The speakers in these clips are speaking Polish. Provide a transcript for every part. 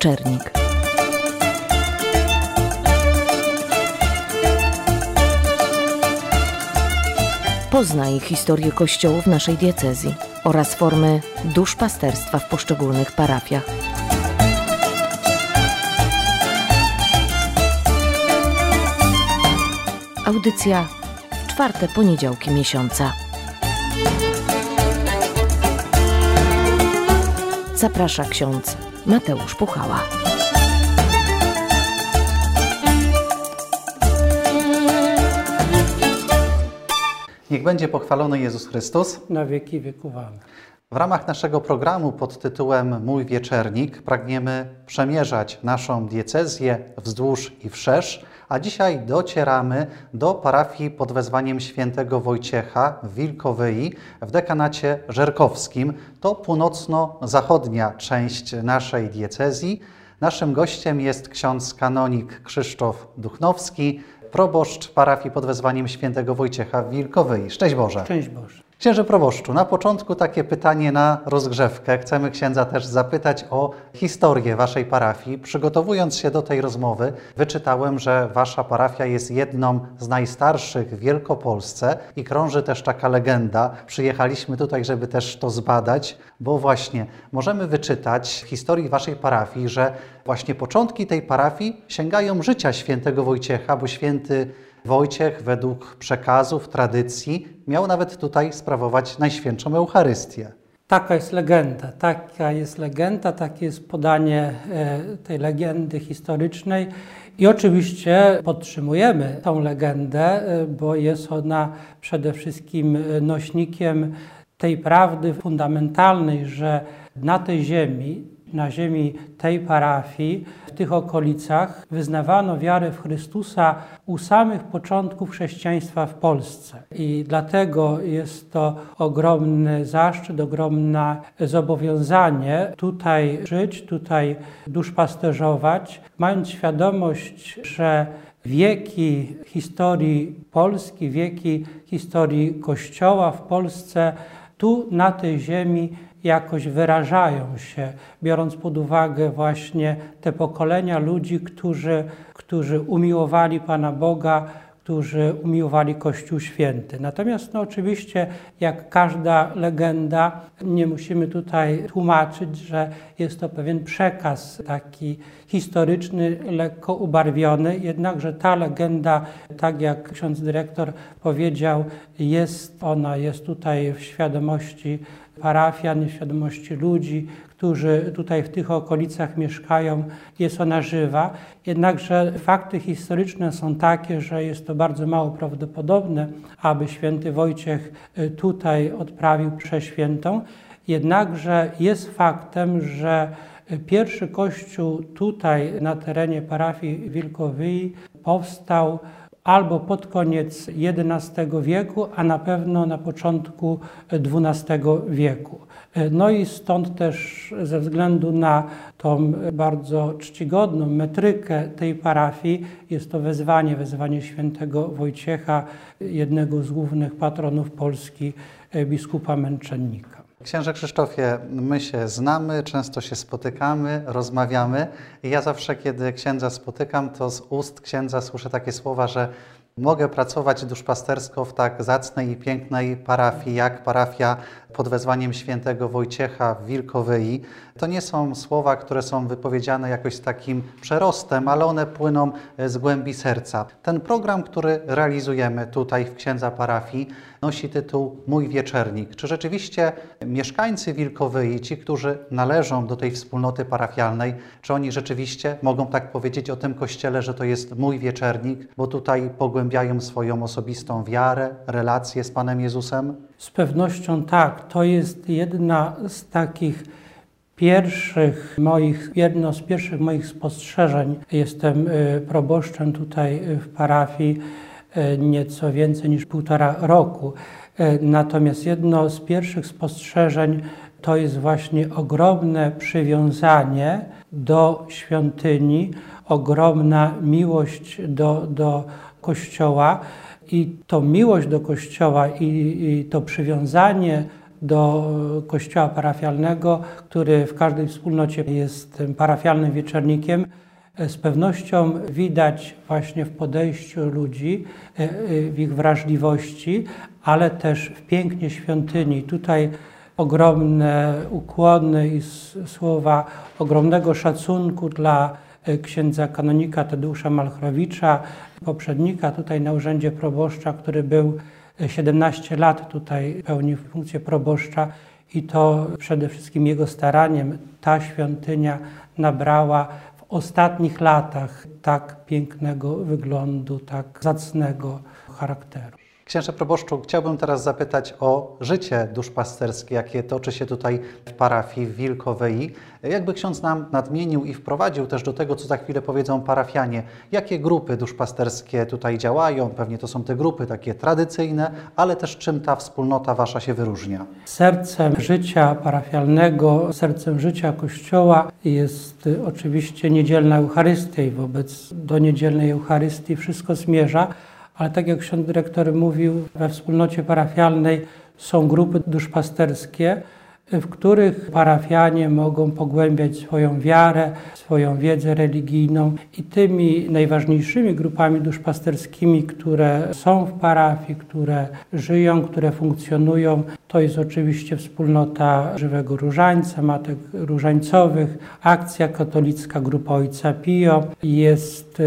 Wieczernik. Poznaj historię kościołów naszej diecezji oraz formy duszpasterstwa w poszczególnych parafiach. Audycja w czwarte poniedziałki miesiąca. Zaprasza ksiądz Mateusz Puchała. Niech będzie pochwalony Jezus Chrystus. Na wieki wieków. Amen. W ramach naszego programu pod tytułem Mój Wieczernik pragniemy przemierzać naszą diecezję wzdłuż i wszerz, a dzisiaj docieramy do parafii pod wezwaniem świętego Wojciecha w Wilkowyi w dekanacie żerkowskim. To północno-zachodnia część naszej diecezji. Naszym gościem jest ksiądz kanonik Krzysztof Duchnowski, proboszcz parafii pod wezwaniem świętego Wojciecha w Wilkowyi. Szczęść Boże. Szczęść Boże. Księże proboszczu, na początku takie pytanie na rozgrzewkę. Chcemy księdza też zapytać o historię waszej parafii. Przygotowując się do tej rozmowy, wyczytałem, że wasza parafia jest jedną z najstarszych w Wielkopolsce i krąży też taka legenda. Przyjechaliśmy tutaj, żeby też to zbadać, bo właśnie możemy wyczytać w historii waszej parafii, że właśnie początki tej parafii sięgają życia świętego Wojciecha, bo święty Wojciech według przekazów, tradycji miał nawet tutaj sprawować Najświętszą Eucharystię. Taka jest legenda, takie jest podanie tej legendy historycznej i oczywiście podtrzymujemy tą legendę, bo jest ona przede wszystkim nośnikiem tej prawdy fundamentalnej, że na tej ziemi, na ziemi tej parafii, w tych okolicach wyznawano wiarę w Chrystusa u samych początków chrześcijaństwa w Polsce. I dlatego jest to ogromny zaszczyt, ogromne zobowiązanie tutaj żyć, tutaj duszpasterzować, mając świadomość, że wieki historii Polski, wieki historii Kościoła w Polsce tu na tej ziemi jakoś wyrażają się, biorąc pod uwagę właśnie te pokolenia ludzi, którzy umiłowali Pana Boga, którzy umiłowali Kościół Święty. Natomiast oczywiście, jak każda legenda, nie musimy tutaj tłumaczyć, że jest to pewien przekaz taki historyczny, lekko ubarwiony, jednakże ta legenda, tak jak ksiądz dyrektor powiedział, jest tutaj w świadomości parafian, w świadomości ludzi, którzy tutaj w tych okolicach mieszkają, jest ona żywa. Jednakże fakty historyczne są takie, że jest to bardzo mało prawdopodobne, aby święty Wojciech tutaj odprawił mszę świętą. Jednakże jest faktem, że pierwszy kościół tutaj na terenie parafii Wilkowyi powstał albo pod koniec XI wieku, a na pewno na początku XII wieku. No i stąd też ze względu na tą bardzo czcigodną metrykę tej parafii jest to wezwanie świętego Wojciecha, jednego z głównych patronów Polski, biskupa męczennika. Księże Krzysztofie, my się znamy, często się spotykamy, rozmawiamy i ja zawsze, kiedy księdza spotykam, to z ust księdza słyszę takie słowa, że mogę pracować duszpastersko w tak zacnej i pięknej parafii, jak parafia pod wezwaniem świętego Wojciecha w Wilkowyi. To nie są słowa, które są wypowiedziane jakoś z takim przerostem, ale one płyną z głębi serca. Ten program, który realizujemy tutaj w księdza parafii, nosi tytuł Mój Wieczernik. Czy rzeczywiście mieszkańcy Wilkowyi, ci, którzy należą do tej wspólnoty parafialnej, czy oni rzeczywiście mogą tak powiedzieć o tym kościele, że to jest mój wieczernik, bo tutaj pogłębiają swoją osobistą wiarę, relację z Panem Jezusem? Z pewnością tak. To jest jedno z pierwszych moich spostrzeżeń. Jestem proboszczem tutaj w parafii nieco więcej niż 1,5 roku. Natomiast jedno z pierwszych spostrzeżeń to jest właśnie ogromne przywiązanie do świątyni, ogromna miłość do Kościoła. I to miłość do Kościoła i to przywiązanie do kościoła parafialnego, który w każdej wspólnocie jest tym parafialnym wieczornikiem. Z pewnością widać właśnie w podejściu ludzi, w ich wrażliwości, ale też w pięknie świątyni. Tutaj ogromne ukłony i słowa ogromnego szacunku dla księdza kanonika Tadeusza Malchrowicza, poprzednika tutaj na urzędzie proboszcza, który był 17 lat tutaj pełnił funkcję proboszcza i to przede wszystkim jego staraniem ta świątynia nabrała w ostatnich latach tak pięknego wyglądu, tak zacnego charakteru. Księże proboszczu, chciałbym teraz zapytać o życie duszpasterskie, jakie toczy się tutaj w parafii w Wilkowej. Jakby ksiądz nam nadmienił i wprowadził też do tego, co za chwilę powiedzą parafianie, jakie grupy duszpasterskie tutaj działają? Pewnie to są te grupy takie tradycyjne, ale też czym ta wspólnota wasza się wyróżnia? Sercem życia parafialnego, sercem życia Kościoła jest oczywiście niedzielna Eucharystia i do niedzielnej Eucharystii wszystko zmierza. Ale tak jak ksiądz dyrektor mówił, we wspólnocie parafialnej są grupy duszpasterskie, w których parafianie mogą pogłębiać swoją wiarę, swoją wiedzę religijną i tymi najważniejszymi grupami duszpasterskimi, które są w parafii, które żyją, które funkcjonują, to jest oczywiście wspólnota Żywego Różańca, Matek Różańcowych, Akcja Katolicka, Grupa Ojca Pio, jest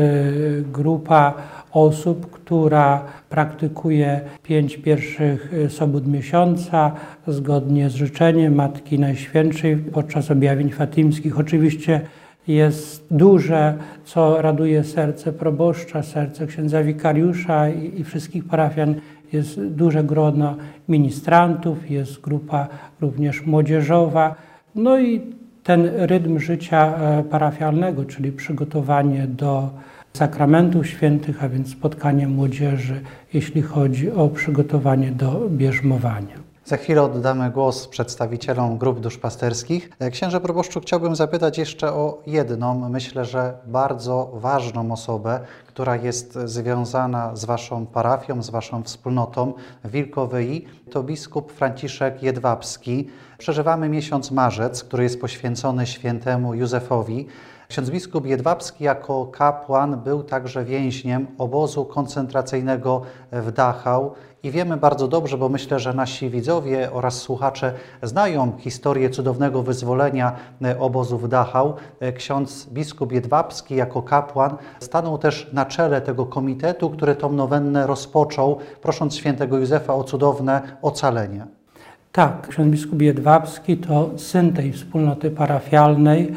grupa osób, która praktykuje 5 pierwszych sobót miesiąca zgodnie z życzeniem Matki Najświętszej podczas objawień fatimskich. Oczywiście jest duże, co raduje serce proboszcza, serce księdza wikariusza i wszystkich parafian. Jest duże grono ministrantów, jest grupa również młodzieżowa. No i ten rytm życia parafialnego, czyli przygotowanie do sakramentów świętych, a więc spotkanie młodzieży, jeśli chodzi o przygotowanie do bierzmowania. Za chwilę oddamy głos przedstawicielom grup duszpasterskich. Księże proboszczu, chciałbym zapytać jeszcze o jedną, myślę, że bardzo ważną osobę, która jest związana z waszą parafią, z waszą wspólnotą w Wilkowej. To biskup Franciszek Jedwabski. Przeżywamy miesiąc marzec, który jest poświęcony świętemu Józefowi. Ksiądz biskup Jedwabski jako kapłan był także więźniem obozu koncentracyjnego w Dachau i wiemy bardzo dobrze, bo myślę, że nasi widzowie oraz słuchacze znają historię cudownego wyzwolenia obozu w Dachau. Ksiądz biskup Jedwabski jako kapłan stanął też na czele tego komitetu, który tą nowennę rozpoczął, prosząc świętego Józefa o cudowne ocalenie. Tak, ksiądz biskup Jedwabski to syn tej wspólnoty parafialnej.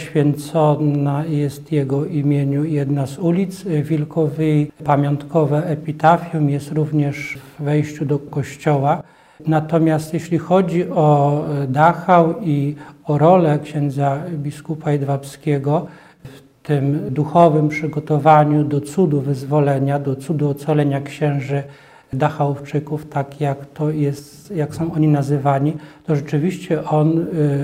Poświęcona jest jego imieniu jedna z ulic Wilkowej. Pamiątkowe epitafium jest również w wejściu do kościoła. Natomiast jeśli chodzi o Dachau i o rolę księdza biskupa Jedwabskiego w tym duchowym przygotowaniu do cudu wyzwolenia, do cudu ocalenia księży Dachauwczyków, tak jak to jest, jak są oni nazywani, to rzeczywiście on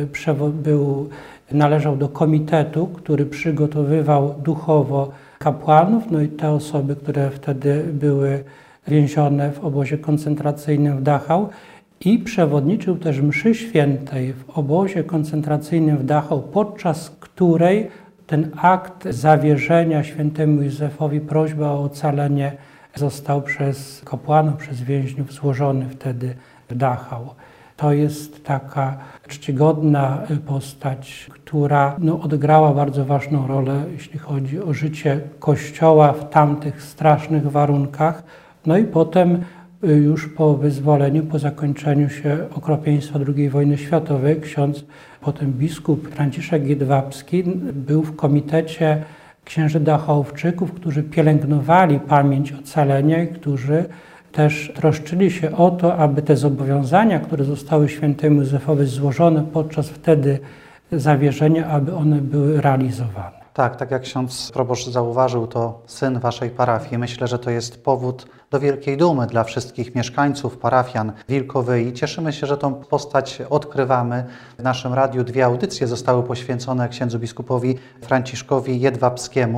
należał do komitetu, który przygotowywał duchowo kapłanów, no i te osoby, które wtedy były więzione w obozie koncentracyjnym w Dachau i przewodniczył też mszy świętej w obozie koncentracyjnym w Dachau, podczas której ten akt zawierzenia świętemu Józefowi, prośba o ocalenie został przez kapłanów, przez więźniów złożony wtedy w Dachau. To jest taka czcigodna postać, która odegrała bardzo ważną rolę, jeśli chodzi o życie Kościoła w tamtych strasznych warunkach. No i potem już po wyzwoleniu, po zakończeniu się okropieństwa II wojny światowej, ksiądz, potem biskup Franciszek Jedwabski był w komitecie księży Dachauwczyków, którzy pielęgnowali pamięć ocalenia i którzy też troszczyli się o to, aby te zobowiązania, które zostały świętemu Józefowi złożone podczas wtedy zawierzenia, aby one były realizowane. Tak jak ksiądz proboszcz zauważył, to syn waszej parafii. Myślę, że to jest powód do wielkiej dumy dla wszystkich mieszkańców, parafian Wilkowej. Cieszymy się, że tą postać odkrywamy. W naszym radiu 2 audycje zostały poświęcone księdzu biskupowi Franciszkowi Jedwabskiemu.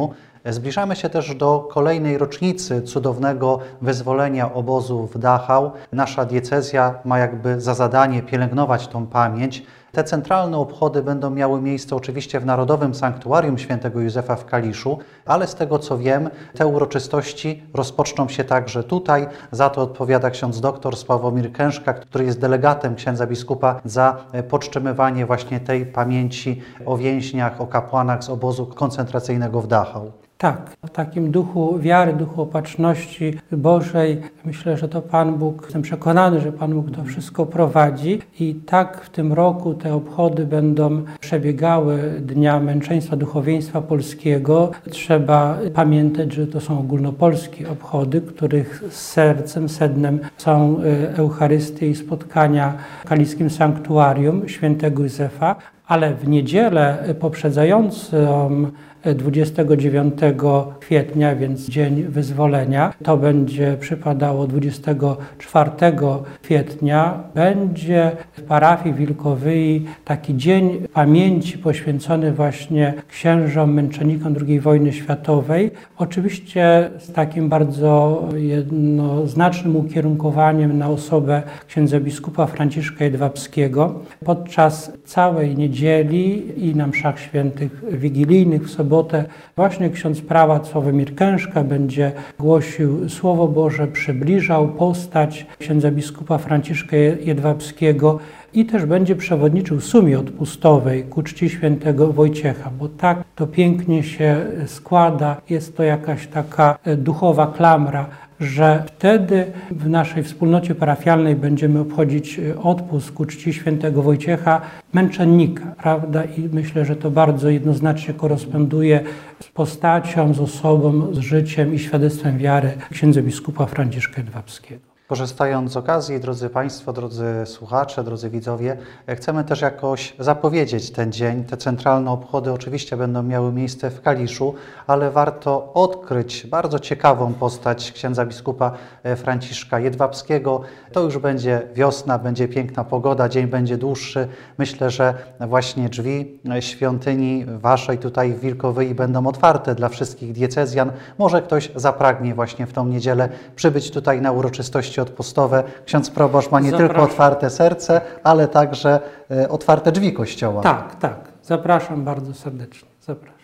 Zbliżamy się też do kolejnej rocznicy cudownego wyzwolenia obozu w Dachau. Nasza diecezja ma jakby za zadanie pielęgnować tą pamięć. Te centralne obchody będą miały miejsce oczywiście w Narodowym Sanktuarium Świętego Józefa w Kaliszu, ale z tego co wiem, te uroczystości rozpoczną się także tutaj. Za to odpowiada ksiądz doktor Sławomir Kężka, który jest delegatem księdza biskupa za podtrzymywanie właśnie tej pamięci o więźniach, o kapłanach z obozu koncentracyjnego w Dachau. Tak, w takim duchu wiary, duchu opatrzności Bożej myślę, że to Pan Bóg, jestem przekonany, że Pan Bóg to wszystko prowadzi i tak w tym roku te obchody będą przebiegały Dnia Męczeństwa Duchowieństwa Polskiego. Trzeba pamiętać, że to są ogólnopolskie obchody, których sercem, sednem są Eucharystie i spotkania w Kaliskim Sanktuarium Świętego Józefa, ale w niedzielę poprzedzającą 29 kwietnia, więc Dzień Wyzwolenia, to będzie przypadało 24 kwietnia, będzie w parafii Wilkowyi taki dzień pamięci poświęcony właśnie księżom, męczennikom II wojny światowej. Oczywiście z takim bardzo jednoznacznym ukierunkowaniem na osobę księdza biskupa Franciszka Jedwabskiego. Podczas całej niedzieli i na mszach świętych wigilijnych w sobotę właśnie ksiądz prałat Sławomir Kężka będzie głosił Słowo Boże, przybliżał postać księdza biskupa Franciszka Jedwabskiego i też będzie przewodniczył sumie odpustowej ku czci świętego Wojciecha, bo tak to pięknie się składa, jest to jakaś taka duchowa klamra, że wtedy w naszej wspólnocie parafialnej będziemy obchodzić odpust ku czci świętego Wojciecha, męczennika, prawda? I myślę, że to bardzo jednoznacznie koresponduje z postacią, z osobą, z życiem i świadectwem wiary księdza biskupa Franciszka Jedwabskiego. Korzystając z okazji, drodzy Państwo, drodzy słuchacze, drodzy widzowie, chcemy też jakoś zapowiedzieć ten dzień. Te centralne obchody oczywiście będą miały miejsce w Kaliszu, ale warto odkryć bardzo ciekawą postać księdza biskupa Franciszka Jedwabskiego. To już będzie wiosna, będzie piękna pogoda, dzień będzie dłuższy. Myślę, że właśnie drzwi świątyni waszej tutaj w Wilkowyi będą otwarte dla wszystkich diecezjan. Może ktoś zapragnie właśnie w tą niedzielę przybyć tutaj na uroczystości odpustowe. Ksiądz proboszcz ma nie tylko otwarte serce, ale także otwarte drzwi kościoła. Tak, tak. Zapraszam bardzo serdecznie. Zapraszam.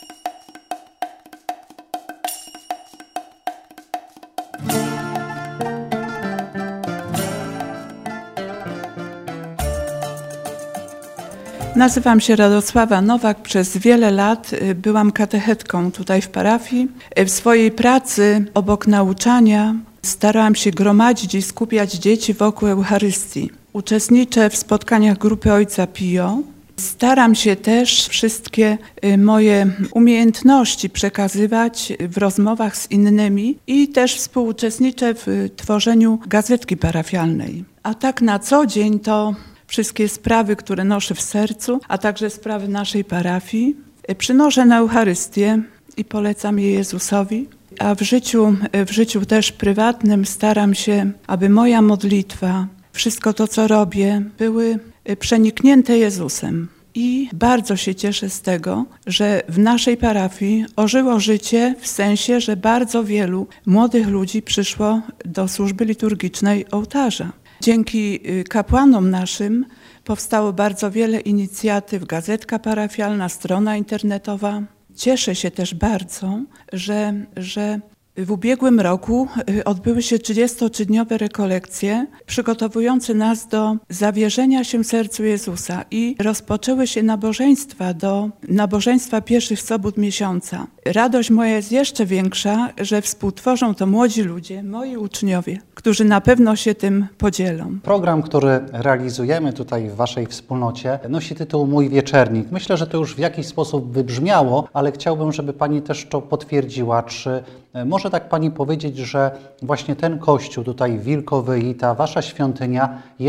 Nazywam się Radosława Nowak. Przez wiele lat byłam katechetką tutaj w parafii. W swojej pracy obok nauczania starałam się gromadzić i skupiać dzieci wokół Eucharystii. Uczestniczę w spotkaniach grupy Ojca Pio. Staram się też wszystkie moje umiejętności przekazywać w rozmowach z innymi i też współuczestniczę w tworzeniu gazetki parafialnej. A tak na co dzień to wszystkie sprawy, które noszę w sercu, a także sprawy naszej parafii, przynoszę na Eucharystię i polecam je Jezusowi. A w życiu też prywatnym staram się, aby moja modlitwa, wszystko to, co robię, były przeniknięte Jezusem. I bardzo się cieszę z tego, że w naszej parafii ożyło życie w sensie, że bardzo wielu młodych ludzi przyszło do służby liturgicznej ołtarza. Dzięki kapłanom naszym powstało bardzo wiele inicjatyw, gazetka parafialna, strona internetowa. Cieszę się też bardzo, że w ubiegłym roku odbyły się 33-dniowe rekolekcje przygotowujące nas do zawierzenia się sercu Jezusa i rozpoczęły się nabożeństwa pierwszych sobót miesiąca. Radość moja jest jeszcze większa, że współtworzą to młodzi ludzie, moi uczniowie, którzy na pewno się tym podzielą. Program, który realizujemy tutaj w waszej wspólnocie, nosi tytuł Mój Wieczernik. Myślę, że to już w jakiś sposób wybrzmiało, ale chciałbym, żeby pani też to potwierdziła. Czy może tak pani powiedzieć, że właśnie ten kościół tutaj w Wilkowyi, ta wasza świątynia jest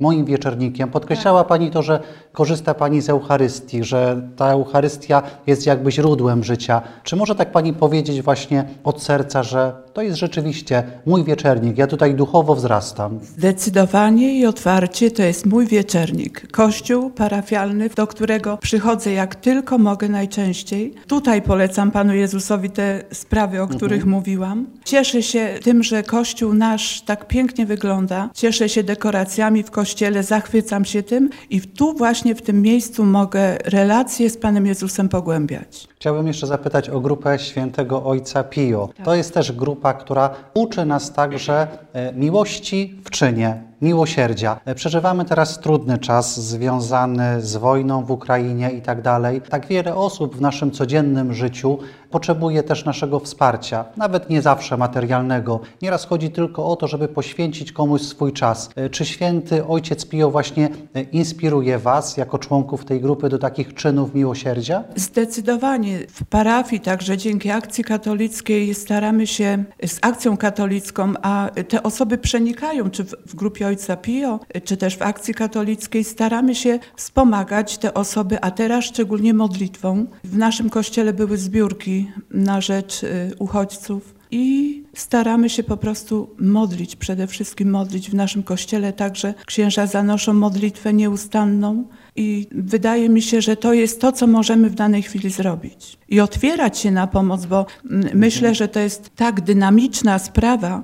moim wieczornikiem. Podkreślała Pani to, że korzysta Pani z Eucharystii, że ta Eucharystia jest jakby źródłem życia. Czy może tak Pani powiedzieć właśnie od serca, że to jest rzeczywiście mój wieczornik, ja tutaj duchowo wzrastam? Zdecydowanie i otwarcie to jest mój wieczornik. Kościół parafialny, do którego przychodzę jak tylko mogę najczęściej. Tutaj polecam Panu Jezusowi te sprawy, o których mówiłam. Cieszę się tym, że Kościół nasz tak pięknie wygląda. Cieszę się dekoracjami w Kościele, zachwycam się tym i tu właśnie w tym miejscu mogę relacje z Panem Jezusem pogłębiać. Chciałbym jeszcze zapytać o grupę Świętego Ojca Pio. To jest też grupa, która uczy nas także miłości w czynie, miłosierdzia. Przeżywamy teraz trudny czas związany z wojną w Ukrainie i tak dalej. Tak wiele osób w naszym codziennym życiu potrzebuje też naszego wsparcia, nawet nie zawsze materialnego. Nieraz chodzi tylko o to, żeby poświęcić komuś swój czas. Czy Święty Ojciec Pio właśnie inspiruje Was jako członków tej grupy do takich czynów miłosierdzia? Zdecydowanie. W parafii także dzięki Akcji Katolickiej staramy się z Akcją Katolicką, a te osoby przenikają, czy w grupie Ojca Pio, czy też w Akcji Katolickiej staramy się wspomagać te osoby, a teraz szczególnie modlitwą. W naszym kościele były zbiórki na rzecz uchodźców i staramy się po prostu modlić, przede wszystkim modlić w naszym kościele. Także księża zanoszą modlitwę nieustanną i wydaje mi się, że to jest to, co możemy w danej chwili zrobić. I otwierać się na pomoc, bo myślę, że to jest tak dynamiczna sprawa,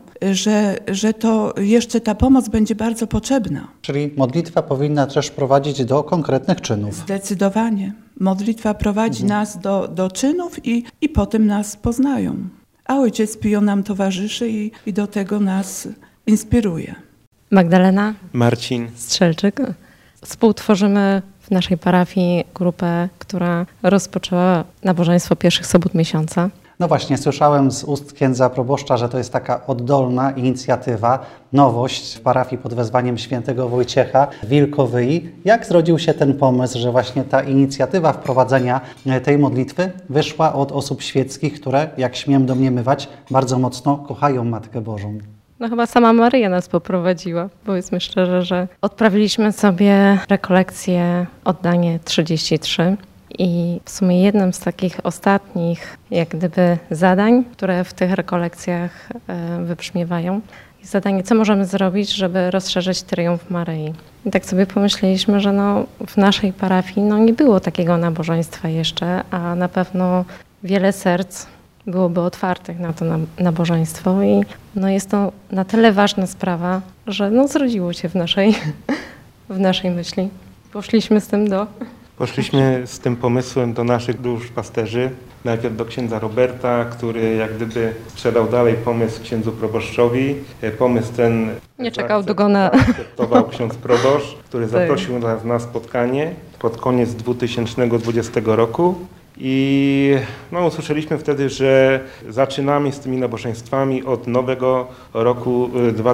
że to jeszcze ta pomoc będzie bardzo potrzebna. Czyli modlitwa powinna też prowadzić do konkretnych czynów. Zdecydowanie. Modlitwa prowadzi nas do czynów i potem nas poznają. A Ojciec Pio nam towarzyszy i do tego nas inspiruje. Magdalena Marcin Strzelczyk. Współtworzymy w naszej parafii grupę, która rozpoczęła nabożeństwo pierwszych sobót miesiąca. No właśnie, słyszałem z ust księdza proboszcza, że to jest taka oddolna inicjatywa, nowość w parafii pod wezwaniem świętego Wojciecha w Wilkowyi. Jak zrodził się ten pomysł, że właśnie ta inicjatywa wprowadzenia tej modlitwy wyszła od osób świeckich, które, jak śmiem domniemywać, bardzo mocno kochają Matkę Bożą? No chyba sama Maryja nas poprowadziła. Powiedzmy szczerze, że odprawiliśmy sobie rekolekcję oddanie 33 i w sumie jednym z takich ostatnich jak gdyby zadań, które w tych rekolekcjach wybrzmiewają, jest zadanie, co możemy zrobić, żeby rozszerzyć triumf Maryi. I tak sobie pomyśleliśmy, że w naszej parafii nie było takiego nabożeństwa jeszcze, a na pewno wiele serc byłoby otwartych na to nabożeństwo i jest to na tyle ważna sprawa, że zrodziło się w naszej myśli. Poszliśmy z tym pomysłem do naszych duszpasterzy. Najpierw do księdza Roberta, który jak gdyby sprzedał dalej pomysł księdzu proboszczowi. Pomysł ten nie czekał długo na... zaakceptował ksiądz proboszcz, który zaprosił nas na spotkanie pod koniec 2020 roku. I usłyszeliśmy wtedy, że zaczynamy z tymi nabożeństwami od nowego roku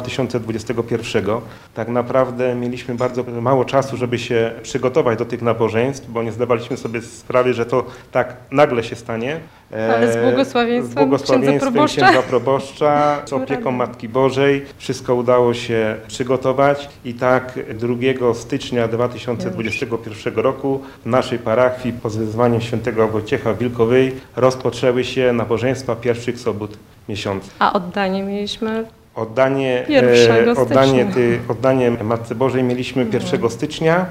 2021. Tak naprawdę mieliśmy bardzo mało czasu, żeby się przygotować do tych nabożeństw, bo nie zdawaliśmy sobie sprawy, że to tak nagle się stanie. Ale z błogosławieństwem księdza proboszcza, z opieką Matki Bożej. Wszystko udało się przygotować i tak 2 stycznia 2021 roku w naszej parafii pod wezwaniem świętego Wojciecha w Wilkowyi rozpoczęły się nabożeństwa pierwszych sobót miesiąca. A oddanie mieliśmy? Oddanie Matce Bożej mieliśmy 1 stycznia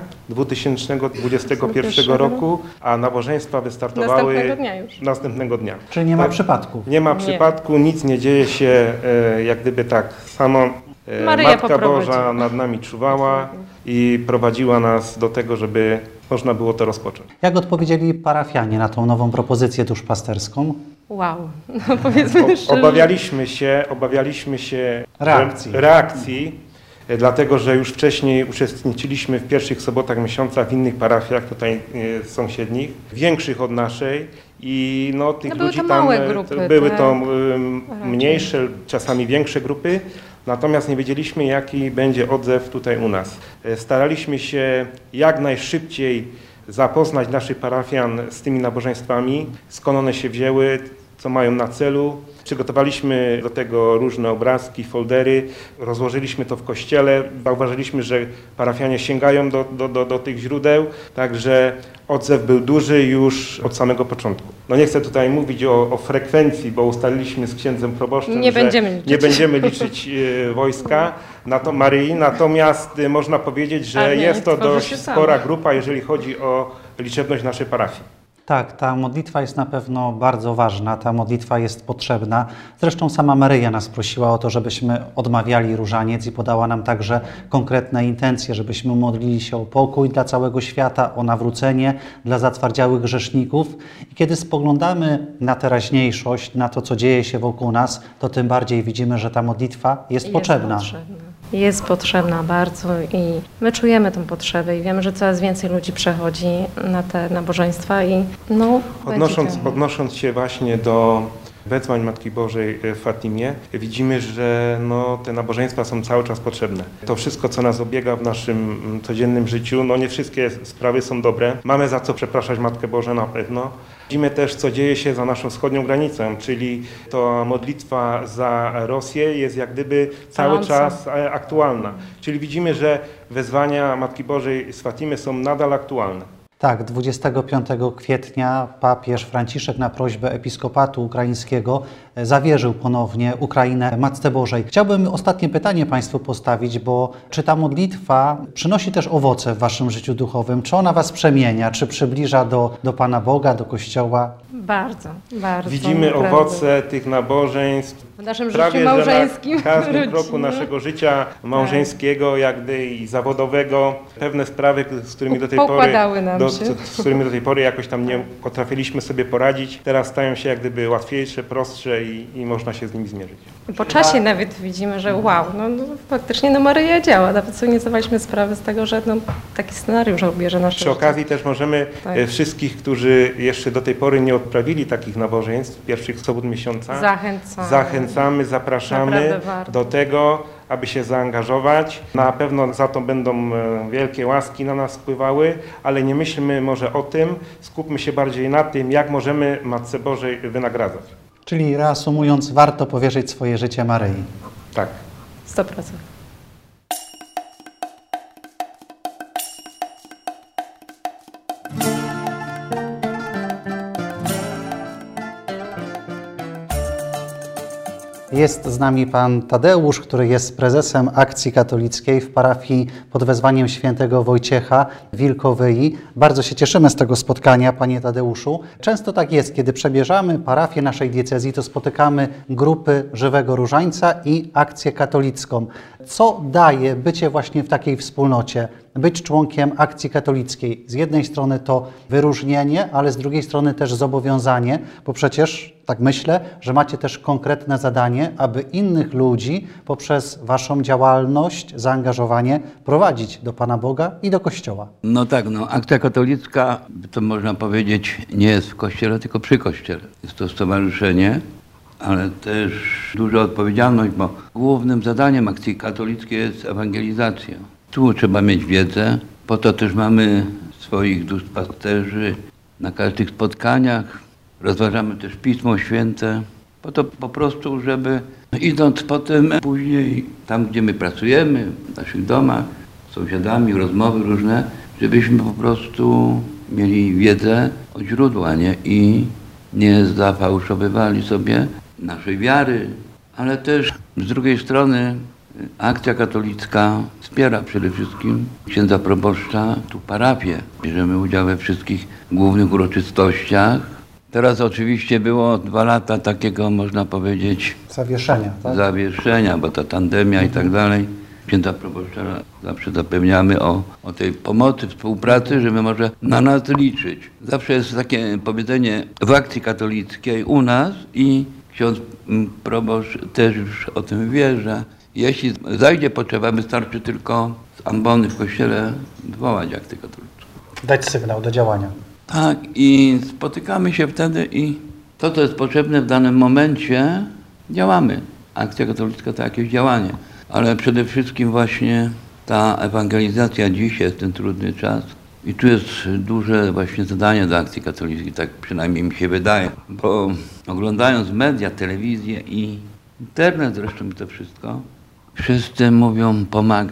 2021 roku, a nabożeństwa wystartowały następnego dnia. Czyli nie ma przypadku. Nie ma przypadku, nic nie dzieje się jak gdyby tak samo. Matka Boża nad nami czuwała i prowadziła nas do tego, żeby można było to rozpocząć. Jak odpowiedzieli parafianie na tą nową propozycję duszpasterską? Wow, powiedzmy szczerze. Obawialiśmy się reakcji, dlatego że już wcześniej uczestniczyliśmy w pierwszych sobotach miesiąca w innych parafiach tutaj sąsiednich, większych od naszej i tych ludzi tam małe grupy, były to mniejsze, czasami większe grupy. Natomiast nie wiedzieliśmy, jaki będzie odzew tutaj u nas. Staraliśmy się jak najszybciej zapoznać naszych parafian z tymi nabożeństwami, skąd one się wzięły, co mają na celu. Przygotowaliśmy do tego różne obrazki, foldery, rozłożyliśmy to w kościele, zauważyliśmy, że parafianie sięgają do tych źródeł, także odzew był duży już od samego początku. No nie chcę tutaj mówić o frekwencji, bo ustaliliśmy z księdzem proboszczem, nie będziemy liczyć wojska Maryi, natomiast można powiedzieć, że jest to dość spora grupa, jeżeli chodzi o liczebność naszej parafii. Tak, ta modlitwa jest na pewno bardzo ważna, ta modlitwa jest potrzebna. Zresztą sama Maryja nas prosiła o to, żebyśmy odmawiali różaniec i podała nam także konkretne intencje, żebyśmy modlili się o pokój dla całego świata, o nawrócenie dla zatwardziałych grzeszników. I kiedy spoglądamy na teraźniejszość, na to, co dzieje się wokół nas, to tym bardziej widzimy, że ta modlitwa jest potrzebna. Jest potrzebna bardzo i my czujemy tę potrzebę i wiemy, że coraz więcej ludzi przechodzi na te nabożeństwa i Odnosząc się właśnie do wezwań Matki Bożej w Fatimie, widzimy, że te nabożeństwa są cały czas potrzebne. To wszystko, co nas obiega w naszym codziennym życiu, nie wszystkie sprawy są dobre. Mamy za co przepraszać Matkę Bożą na pewno. Widzimy też, co dzieje się za naszą wschodnią granicą, czyli ta modlitwa za Rosję jest jak gdyby cały czas aktualna. Czyli widzimy, że wezwania Matki Bożej z Fatimy są nadal aktualne. Tak, 25 kwietnia papież Franciszek na prośbę Episkopatu Ukraińskiego zawierzył ponownie Ukrainę Matce Bożej. Chciałbym ostatnie pytanie Państwu postawić, bo czy ta modlitwa przynosi też owoce w Waszym życiu duchowym? Czy ona Was przemienia? Czy przybliża do Pana Boga, do Kościoła? Bardzo. Widzimy naprawdę owoce tych nabożeństw w naszym prawie życiu małżeńskim. Na każdym kroku naszego życia małżeńskiego, jak gdy i zawodowego. Pewne sprawy, z którymi do tej pory jakoś tam nie potrafiliśmy sobie poradzić, teraz stają się jak gdyby łatwiejsze, prostsze i można się z nimi zmierzyć. Po czasie nawet widzimy, że wow, faktycznie Maryja działa. Nawet sobie nie zdawaliśmy sprawy z tego, że taki scenariusz obierze nasze Przy okazji też możemy wszystkich, którzy jeszcze do tej pory nie odprawili takich nabożeństw, pierwszych sobot miesiąca, zachęcamy, zapraszamy do tego, aby się zaangażować. Na pewno za to będą wielkie łaski na nas spływały, ale nie myślmy może o tym, skupmy się bardziej na tym, jak możemy Matce Bożej wynagradzać. Czyli reasumując, warto powierzyć swoje życie Maryi. Tak. 100%. Jest z nami pan Tadeusz, który jest prezesem Akcji Katolickiej w parafii pod wezwaniem świętego Wojciecha w Wilkowyi. Bardzo się cieszymy z tego spotkania, panie Tadeuszu. Często tak jest, kiedy przebierzamy parafię naszej diecezji, to spotykamy grupy Żywego Różańca i Akcję Katolicką. Co daje bycie właśnie w takiej wspólnocie? Być członkiem Akcji Katolickiej. Z jednej strony to wyróżnienie, ale z drugiej strony też zobowiązanie, bo przecież, tak myślę, że macie też konkretne zadanie, aby innych ludzi poprzez waszą działalność, zaangażowanie prowadzić do Pana Boga i do Kościoła. Akcja Katolicka, to można powiedzieć, nie jest w Kościele, tylko przy Kościele. Jest to stowarzyszenie, ale też duża odpowiedzialność, bo głównym zadaniem Akcji Katolickiej jest ewangelizacja. Tu trzeba mieć wiedzę, po to też mamy swoich duszpasterzy na każdych spotkaniach. Rozważamy też Pismo Święte, po to po prostu, żeby idąc potem później tam, gdzie my pracujemy, w naszych domach, z sąsiadami, rozmowy różne, żebyśmy po prostu mieli wiedzę od źródła, i nie zafałszowywali sobie naszej wiary, ale też z drugiej strony Akcja Katolicka wspiera przede wszystkim księdza proboszcza, tu parafię. Bierzemy udział we wszystkich głównych uroczystościach. Teraz oczywiście było 2 lata takiego, można powiedzieć, zawieszenia, tak? Zawieszenia, bo ta pandemia i tak dalej. Księdza proboszcza zawsze zapewniamy o tej pomocy, współpracy, żeby może na nas liczyć. Zawsze jest takie powiedzenie w Akcji Katolickiej u nas i ksiądz proboszcz też już o tym wie, że jeśli zajdzie potrzeba, wystarczy tylko z ambony w kościele wołać Akcję Katolicką. Dać sygnał do działania. Tak, i spotykamy się wtedy i to, co jest potrzebne w danym momencie, działamy. Akcja Katolicka to jakieś działanie, ale przede wszystkim właśnie ta ewangelizacja dzisiaj jest ten trudny czas. I tu jest duże właśnie zadanie dla Akcji Katolickiej, tak przynajmniej mi się wydaje, bo oglądając media, telewizję i internet zresztą i to wszystko, wszyscy mówią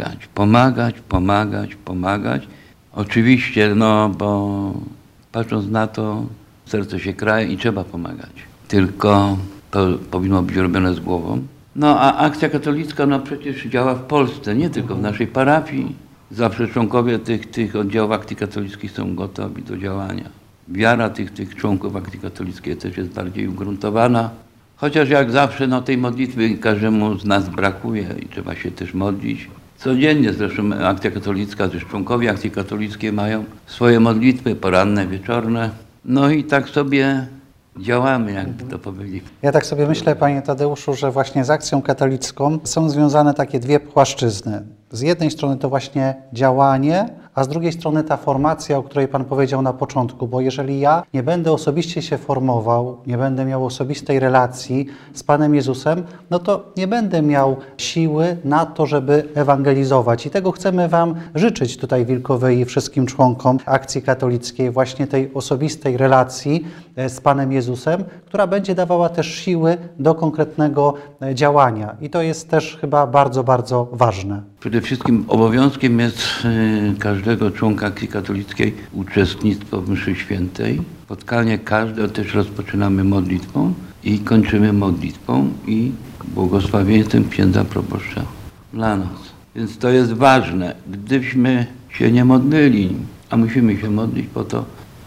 pomagać. Oczywiście, bo patrząc na to, serce się kraje i trzeba pomagać. Tylko to powinno być robione z głową. A Akcja Katolicka przecież działa w Polsce, nie tylko w naszej parafii. Zawsze członkowie tych oddziałów Akcji Katolickiej są gotowi do działania. Wiara tych członków Akcji Katolickiej też jest bardziej ugruntowana. Chociaż jak zawsze tej modlitwy każdemu z nas brakuje i trzeba się też modlić. Codziennie zresztą Akcja Katolicka, też członkowie Akcji Katolickiej mają swoje modlitwy poranne, wieczorne. I tak sobie działamy, jakby to powiedzieć. Ja tak sobie myślę, panie Tadeuszu, że właśnie z Akcją Katolicką są związane takie dwie płaszczyzny. Z jednej strony to właśnie działanie, a z drugiej strony ta formacja, o której pan powiedział na początku, bo jeżeli ja nie będę osobiście się formował, nie będę miał osobistej relacji z Panem Jezusem, to nie będę miał siły na to, żeby ewangelizować. I tego chcemy wam życzyć tutaj w Wilkowej i wszystkim członkom Akcji Katolickiej, właśnie tej osobistej relacji z Panem Jezusem, która będzie dawała też siły do konkretnego działania. I to jest też chyba bardzo, bardzo ważne. Przede wszystkim obowiązkiem jest każdego członka Akcji Katolickiej uczestnictwo w mszy świętej. Spotkanie każde też rozpoczynamy modlitwą i kończymy modlitwą i błogosławieństwem księdza proboszcza dla nas. Więc to jest ważne. Gdybyśmy się nie modlili, a musimy się modlić po to,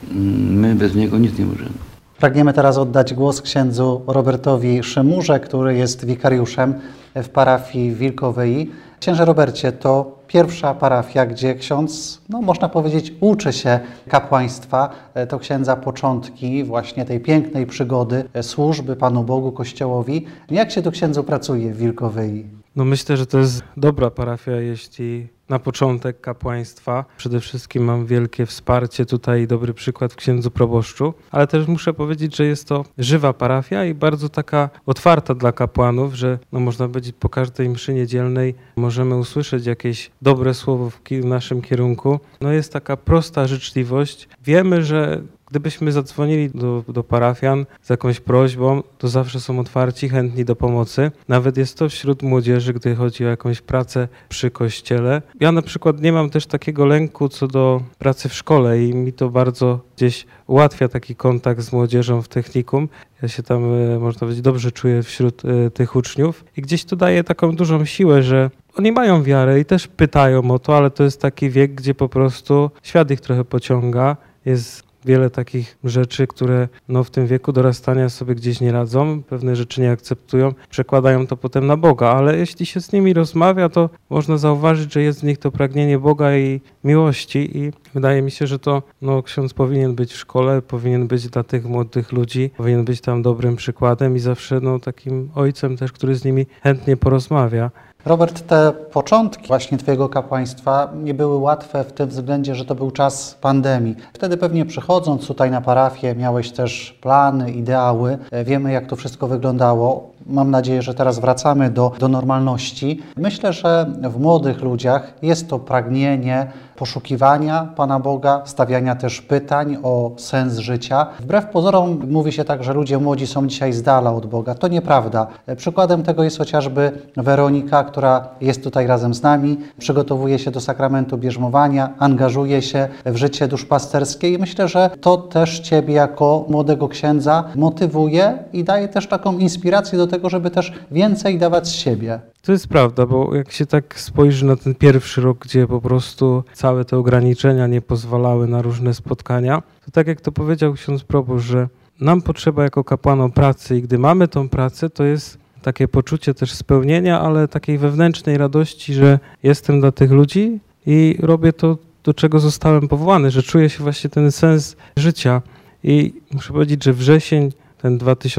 my bez niego nic nie możemy. Pragniemy teraz oddać głos księdzu Robertowi Szymurze, który jest wikariuszem w parafii w Wilkowej. Księże Robercie, to pierwsza parafia, gdzie ksiądz, można powiedzieć, uczy się kapłaństwa. To księdza początki właśnie tej pięknej przygody służby Panu Bogu, Kościołowi. Jak się tu księdzu pracuje w Wilkowej? Myślę, że to jest dobra parafia, jeśli na początek kapłaństwa. Przede wszystkim mam wielkie wsparcie tutaj i dobry przykład w księdzu proboszczu, ale też muszę powiedzieć, że jest to żywa parafia i bardzo taka otwarta dla kapłanów, że można powiedzieć po każdej mszy niedzielnej możemy usłyszeć jakieś dobre słowo w naszym kierunku. Jest taka prosta życzliwość. Wiemy, że gdybyśmy zadzwonili do parafian z jakąś prośbą, to zawsze są otwarci, chętni do pomocy. Nawet jest to wśród młodzieży, gdy chodzi o jakąś pracę przy kościele. Ja na przykład nie mam też takiego lęku co do pracy w szkole i mi to bardzo gdzieś ułatwia taki kontakt z młodzieżą w technikum. Ja się tam, można powiedzieć, dobrze czuję wśród tych uczniów i gdzieś to daje taką dużą siłę, że oni mają wiarę i też pytają o to, ale to jest taki wiek, gdzie po prostu świat ich trochę pociąga. Jest wiele takich rzeczy, które w tym wieku dorastania sobie gdzieś nie radzą, pewne rzeczy nie akceptują, przekładają to potem na Boga, ale jeśli się z nimi rozmawia, to można zauważyć, że jest w nich to pragnienie Boga i miłości i wydaje mi się, że to ksiądz powinien być w szkole, powinien być dla tych młodych ludzi, powinien być tam dobrym przykładem i zawsze takim ojcem też, który z nimi chętnie porozmawia. Robert, te początki właśnie Twojego kapłaństwa nie były łatwe w tym względzie, że to był czas pandemii. Wtedy pewnie przychodząc tutaj na parafię miałeś też plany, ideały. Wiemy, jak to wszystko wyglądało. Mam nadzieję, że teraz wracamy do normalności. Myślę, że w młodych ludziach jest to pragnienie poszukiwania Pana Boga, stawiania też pytań o sens życia. Wbrew pozorom mówi się tak, że ludzie młodzi są dzisiaj z dala od Boga. To nieprawda. Przykładem tego jest chociażby Weronika, która jest tutaj razem z nami, przygotowuje się do sakramentu bierzmowania, angażuje się w życie duszpasterskie i myślę, że to też Ciebie jako młodego księdza motywuje i daje też taką inspirację do tego, żeby też więcej dawać z siebie. To jest prawda, bo jak się tak spojrzy na ten pierwszy rok, gdzie po prostu całe te ograniczenia nie pozwalały na różne spotkania, to tak jak to powiedział ksiądz proboszcz, że nam potrzeba jako kapłanom pracy i gdy mamy tą pracę, to jest takie poczucie też spełnienia, ale takiej wewnętrznej radości, że jestem dla tych ludzi i robię to, do czego zostałem powołany, że czuję się właśnie ten sens życia. I muszę powiedzieć, że wrzesień ten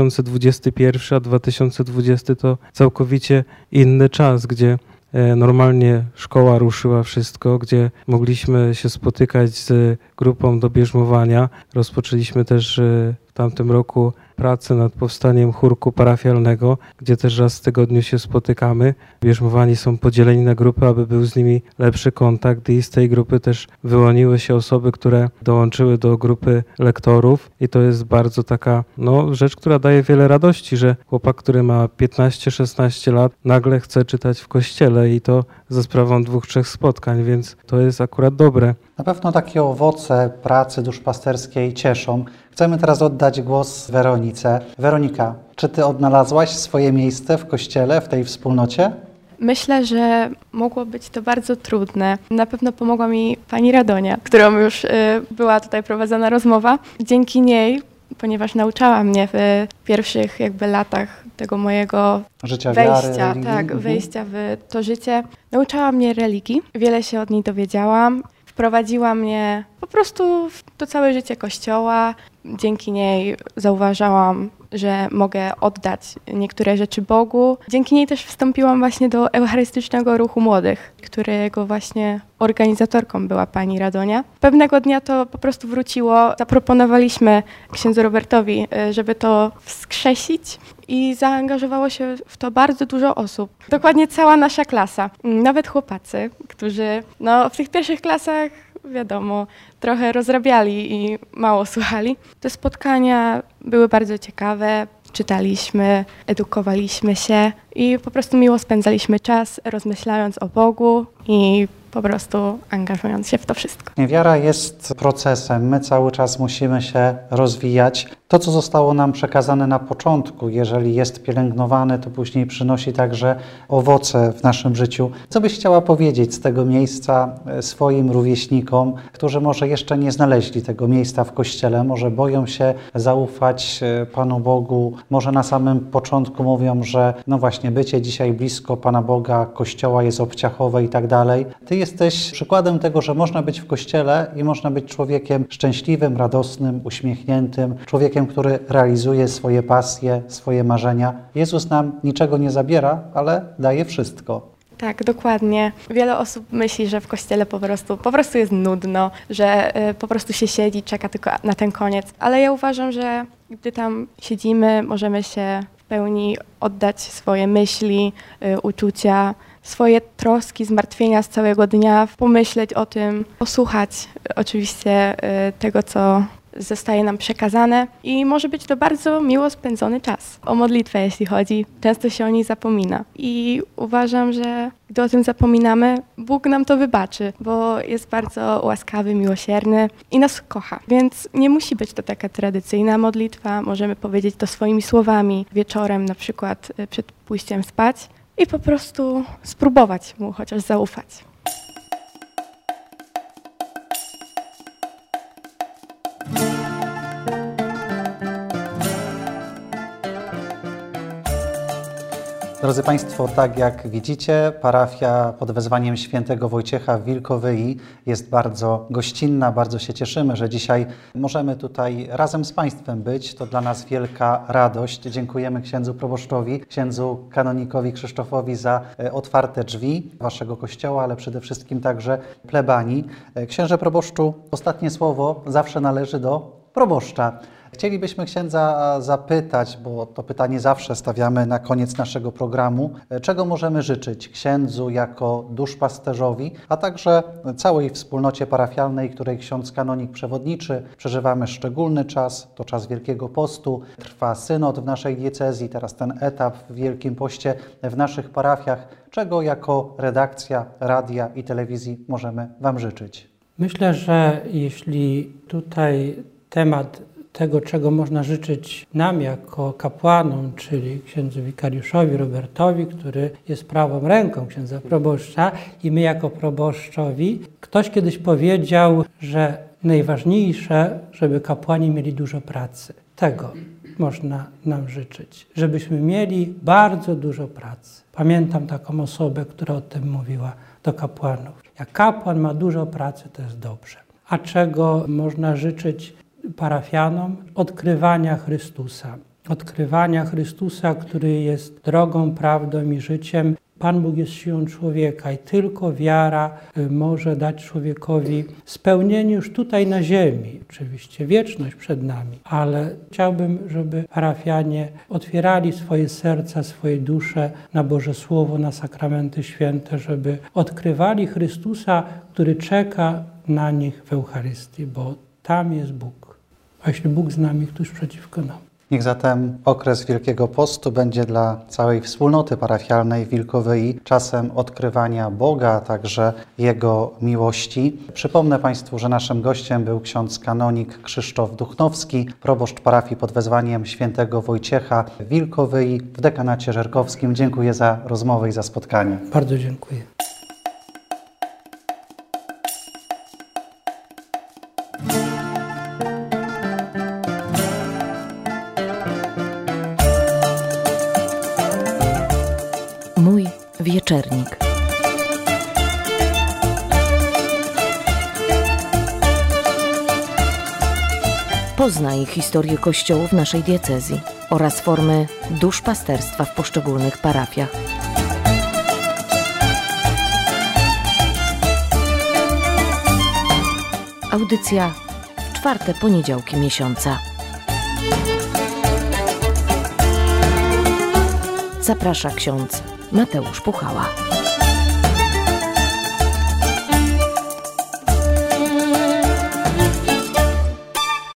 2021, a 2020 to całkowicie inny czas, gdzie normalnie szkoła ruszyła wszystko, gdzie mogliśmy się spotykać z grupą do bierzmowania. Rozpoczęliśmy też tamtym roku pracę nad powstaniem chórku parafialnego, gdzie też raz w tygodniu się spotykamy. Bierzmowani są podzieleni na grupy, aby był z nimi lepszy kontakt i z tej grupy też wyłoniły się osoby, które dołączyły do grupy lektorów i to jest bardzo taka rzecz, która daje wiele radości, że chłopak, który ma 15-16 lat, nagle chce czytać w kościele i to za sprawą 2-3 spotkań, więc to jest akurat dobre. Na pewno takie owoce pracy duszpasterskiej cieszą. Chcemy teraz oddać głos Weronice. Weronika, czy ty odnalazłaś swoje miejsce w kościele, w tej wspólnocie? Myślę, że mogło być to bardzo trudne. Na pewno pomogła mi pani Radonia, którą już była tutaj prowadzona rozmowa. Dzięki niej, ponieważ nauczała mnie w pierwszych latach tego mojego życia, wejścia, wejścia w to życie, nauczała mnie religii. Wiele się od niej dowiedziałam. Wprowadziła mnie po prostu w to całe życie Kościoła. Dzięki niej zauważałam, że mogę oddać niektóre rzeczy Bogu. Dzięki niej też wstąpiłam właśnie do Eucharystycznego Ruchu Młodych, którego właśnie organizatorką była pani Radonia. Pewnego dnia to po prostu wróciło. Zaproponowaliśmy księdzu Robertowi, żeby to wskrzesić i zaangażowało się w to bardzo dużo osób. Dokładnie cała nasza klasa. Nawet chłopacy, którzy w tych pierwszych klasach wiadomo, trochę rozrabiali i mało słuchali. Te spotkania były bardzo ciekawe, czytaliśmy, edukowaliśmy się i po prostu miło spędzaliśmy czas, rozmyślając o Bogu i po prostu angażując się w to wszystko. Wiara jest procesem, my cały czas musimy się rozwijać. To, co zostało nam przekazane na początku, jeżeli jest pielęgnowane, to później przynosi także owoce w naszym życiu. Co byś chciała powiedzieć z tego miejsca swoim rówieśnikom, którzy może jeszcze nie znaleźli tego miejsca w Kościele, może boją się zaufać Panu Bogu, może na samym początku mówią, że właśnie bycie dzisiaj blisko Pana Boga, Kościoła jest obciachowe i tak dalej. Ty jesteś przykładem tego, że można być w Kościele i można być człowiekiem szczęśliwym, radosnym, uśmiechniętym, człowiekiem, który realizuje swoje pasje, swoje marzenia. Jezus nam niczego nie zabiera, ale daje wszystko. Tak, dokładnie. Wiele osób myśli, że w Kościele po prostu jest nudno, że po prostu się siedzi, czeka tylko na ten koniec. Ale ja uważam, że gdy tam siedzimy, możemy się w pełni oddać swoje myśli, uczucia, swoje troski, zmartwienia z całego dnia, pomyśleć o tym, posłuchać oczywiście tego, co zostaje nam przekazane i może być to bardzo miło spędzony czas. O modlitwę, jeśli chodzi, często się o niej zapomina i uważam, że gdy o tym zapominamy, Bóg nam to wybaczy, bo jest bardzo łaskawy, miłosierny i nas kocha. Więc nie musi być to taka tradycyjna modlitwa, możemy powiedzieć to swoimi słowami wieczorem, na przykład przed pójściem spać i po prostu spróbować Mu chociaż zaufać. Drodzy Państwo, tak jak widzicie, parafia pod wezwaniem świętego Wojciecha w Wilkowyi jest bardzo gościnna, bardzo się cieszymy, że dzisiaj możemy tutaj razem z Państwem być. To dla nas wielka radość. Dziękujemy księdzu proboszczowi, księdzu kanonikowi Krzysztofowi za otwarte drzwi Waszego kościoła, ale przede wszystkim także plebanii. Księże proboszczu, ostatnie słowo zawsze należy do proboszcza. Chcielibyśmy księdza zapytać, bo to pytanie zawsze stawiamy na koniec naszego programu, czego możemy życzyć księdzu jako duszpasterzowi, a także całej wspólnocie parafialnej, której ksiądz kanonik przewodniczy. Przeżywamy szczególny czas, to czas Wielkiego Postu, trwa synod w naszej diecezji, teraz ten etap w Wielkim Poście w naszych parafiach. Czego jako redakcja radia i telewizji możemy Wam życzyć? Myślę, że jeśli tutaj temat tego, czego można życzyć nam jako kapłanom, czyli księdzu wikariuszowi Robertowi, który jest prawą ręką księdza proboszcza i my jako proboszczowi. Ktoś kiedyś powiedział, że najważniejsze, żeby kapłani mieli dużo pracy. Tego można nam życzyć, żebyśmy mieli bardzo dużo pracy. Pamiętam taką osobę, która o tym mówiła do kapłanów. Jak kapłan ma dużo pracy, to jest dobrze. A czego można życzyć parafianom? Odkrywania Chrystusa. Odkrywania Chrystusa, który jest drogą, prawdą i życiem Pan Bóg jest siłą człowieka i tylko wiara może dać człowiekowi spełnienie już tutaj na ziemi. Oczywiście wieczność przed nami, ale chciałbym, żeby parafianie otwierali swoje serca, swoje dusze na Boże Słowo, na sakramenty święte, żeby odkrywali Chrystusa, który czeka na nich w Eucharystii, bo tam jest Bóg. A jeśli Bóg z nami, któż przeciwko nam? Niech zatem okres Wielkiego Postu będzie dla całej wspólnoty parafialnej Wilkowyi czasem odkrywania Boga, a także Jego miłości. Przypomnę Państwu, że naszym gościem był ksiądz kanonik Krzysztof Duchnowski, proboszcz parafii pod wezwaniem świętego Wojciecha w Wilkowyi w dekanacie żerkowskim. Dziękuję za rozmowę i za spotkanie. Bardzo dziękuję. Mój wieczernik. Poznaj historię kościołów naszej diecezji oraz formy duszpasterstwa w poszczególnych parafiach. Audycja w czwarte poniedziałki miesiąca. Zaprasza ksiądz Mateusz Puchała.